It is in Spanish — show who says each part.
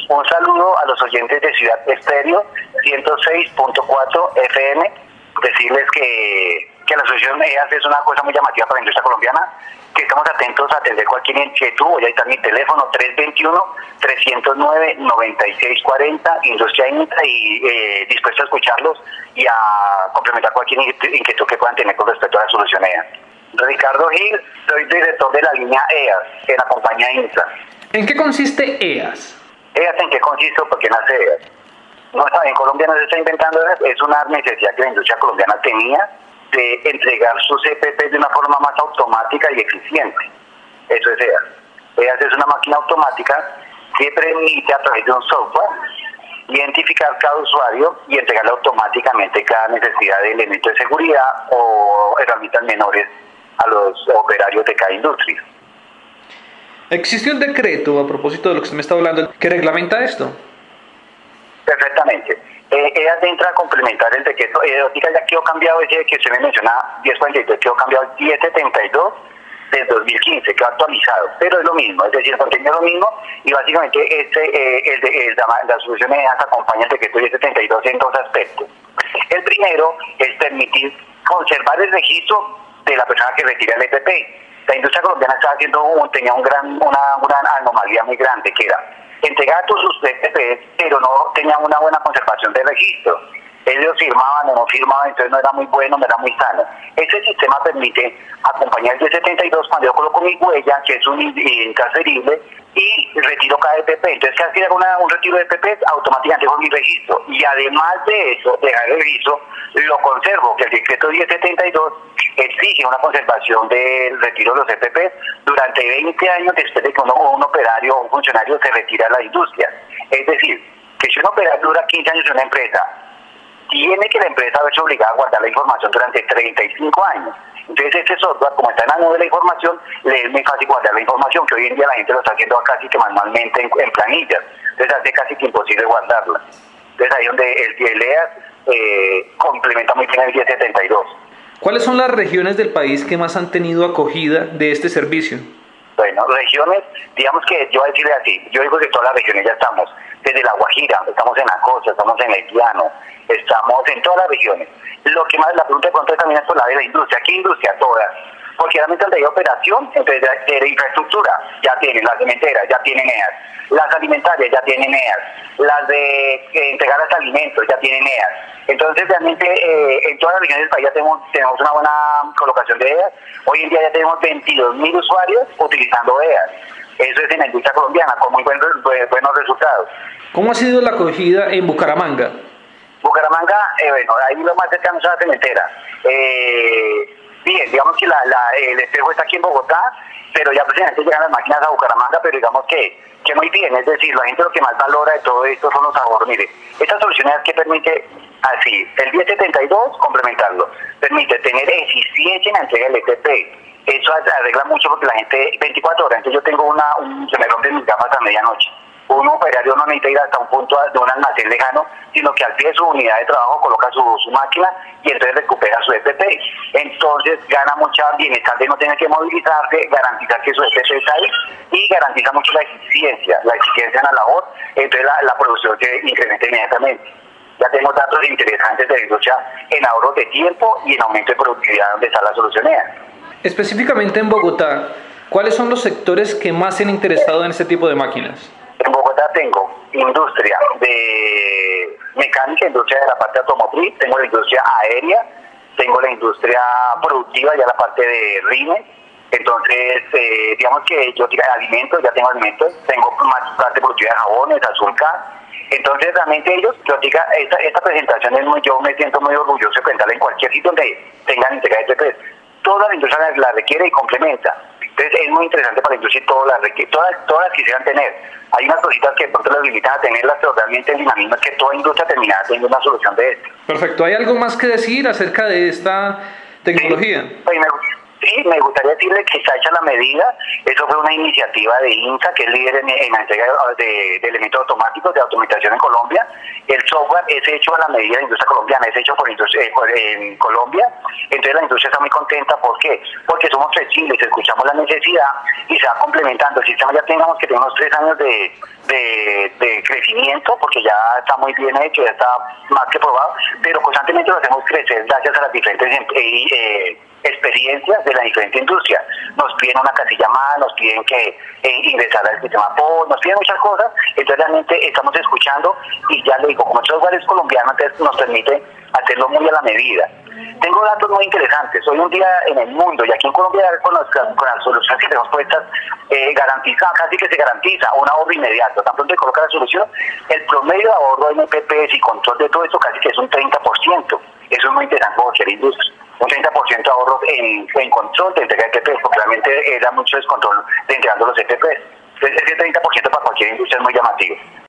Speaker 1: Un saludo a los oyentes de Ciudad Estéreo 106.4 FM. Decirles que la asociación EAS es una cosa muy llamativa para la industria colombiana, que estamos atentos a atender cualquier inquietud. Hoy ahí está mi teléfono 321-309-9640, Industria INTA, y dispuesto a escucharlos y a complementar cualquier inquietud que puedan tener con respecto a la solución EAS. Ricardo Gil, soy director de la línea EAS en la compañía INTA.
Speaker 2: ¿En qué consiste EAS?
Speaker 1: ¿EAS en qué consiste o por qué nace EAS? No, en Colombia no se está inventando EAS, es una necesidad que la industria colombiana tenía de entregar sus EPP de una forma más automática y eficiente. Eso es EAS. EAS es una máquina automática que permite a través de un software identificar cada usuario y entregarle automáticamente cada necesidad de elemento de seguridad o herramientas menores a los operarios de cada industria.
Speaker 2: ¿Existe un decreto, a propósito de lo que usted me está hablando, que reglamenta esto?
Speaker 1: Perfectamente. Ella entra a complementar el decreto. Ya quedó cambiado ese que usted me menciona, 1043, quedó cambiado el 1072 del 2015, quedó actualizado, pero es lo mismo, es decir, el contenido es lo mismo, y básicamente la solución de EAS acompaña el decreto 1072 en dos aspectos. El primero es permitir conservar el registro de la persona que retira el EPP. La industria colombiana tenía una gran anomalía muy grande, que era entregar todos sus EPP, pero no tenía una buena conservación de registro. Ellos firmaban o no firmaban, entonces no era muy bueno, no era muy sano. Este sistema permite acompañar el 1072 cuando yo coloco mi huella, que es un intransferible, y retiro cada EPP. Entonces, si hago un retiro de EPP, automáticamente dejo mi registro. Y además de eso, dejar el registro, lo conservo, que el decreto 1072 exige una conservación del retiro de los EPP durante 20 años después de que un operario o un funcionario se retira de la industria. Es decir, que si un operario dura 15 años en una empresa, tiene que la empresa verse obligada a guardar la información durante 35 años. Entonces este software, como está en la nube de la información, le es muy fácil guardar la información, que hoy en día la gente lo está haciendo casi que manualmente en planillas. Entonces hace casi que imposible guardarla. Entonces ahí donde el EAS complementa muy bien el 1072.
Speaker 2: ¿Cuáles son las regiones del país que más han tenido acogida de este servicio?
Speaker 1: Bueno, regiones, digamos que yo voy a decirle así, yo digo que todas las regiones ya estamos, desde La Guajira, estamos en la costa, estamos en el llano, estamos en todas las regiones. Lo que más, la pregunta de pronto también es por la de la industria. ¿Qué industria? Todas. Porque realmente donde hay operación, entonces de infraestructura, ya tienen, las cementeras ya tienen EAS, las alimentarias ya tienen EAS, las de entregar los alimentos ya tienen EAS. Entonces realmente en todas las regiones del país ya tenemos una buena colocación de EAS. Hoy en día ya tenemos 22.000 usuarios utilizando EAS. Eso es en la industria colombiana, con muy buenos resultados.
Speaker 2: ¿Cómo ha sido la acogida en Bucaramanga?
Speaker 1: Bucaramanga, bueno, ahí lo más cercano es la cementera. Bien, digamos que el espejo está aquí en Bogotá, pero ya precisamente llegan las máquinas a Bucaramanga, pero digamos que muy bien, es decir, la gente lo que más valora de todo esto son los ahorros. Mire, esta solución es que permite así, el 1072 complementarlo, permite tener eficiencia en la entrega del EPP. Eso arregla mucho porque la gente, 24 horas, entonces yo tengo se me rompen mis gafas a medianoche. Un operario no necesita ir hasta un punto de un almacén lejano, sino que al pie de su unidad de trabajo coloca su máquina y entonces recupera su EPP. Entonces gana mucha bienestar de no tener que movilizarse, garantiza que su EPP está ahí y garantiza mucho la eficiencia en la labor, entonces la producción se incrementa inmediatamente. Ya tenemos datos interesantes de la industria en ahorro de tiempo y en aumento de productividad donde está la solución EAS.
Speaker 2: Específicamente en Bogotá, ¿cuáles son los sectores que más se han interesado en este tipo de máquinas?
Speaker 1: En Bogotá tengo industria de mecánica, industria de la parte automotriz, tengo la industria aérea, tengo la industria productiva, ya la parte de rines. Entonces, digamos que yo tengo alimentos, ya tengo alimentos, tengo más parte productiva de jabones, azúcar. Entonces, realmente esta presentación yo me siento muy orgulloso de presentarla en cualquier sitio donde tengan entrega de EPP. Toda la industria la requiere y complementa. Entonces, es muy interesante para la industria y todas quisieran tener. Hay unas cositas que de pronto las limitan a tenerlas, pero realmente el dinamismo es que toda industria terminará teniendo una solución de esto.
Speaker 2: Perfecto. ¿Hay algo más que decir acerca de esta tecnología?
Speaker 1: Sí, me gustaría decirle que está hecha la medida. Eso fue una iniciativa de INSA, que es líder en la entrega de elementos automáticos de automatización en Colombia. El software es hecho a la medida de la industria colombiana, es hecho en Colombia. Entonces la industria está muy contenta. ¿Por qué? Porque somos flexibles, escuchamos la necesidad y se va complementando. El sistema ya tenemos 3 años de crecimiento mantenimiento, porque ya está muy bien hecho, ya está más que probado, pero constantemente lo hacemos crecer gracias a las diferentes experiencias de la diferente industria. Nos piden una casilla más, nos piden que ingresar al sistema POS, nos piden muchas cosas, entonces realmente estamos escuchando y ya le digo, como el software es colombiano, entonces nos permite hacerlo muy a la medida. Tengo datos muy interesantes. Hoy un día en el mundo y aquí en Colombia con las soluciones que tenemos puestas, casi que se garantiza un ahorro inmediato. Tan pronto se coloca la solución, el promedio de ahorro en EPPs y control de todo esto casi que es un 30%. Eso es muy interesante para cualquier industria. Un 30% de ahorros en control de entrega de EPPs, porque realmente era mucho descontrol de entregando los EPPs. Entonces ese 30% para cualquier industria es muy llamativo.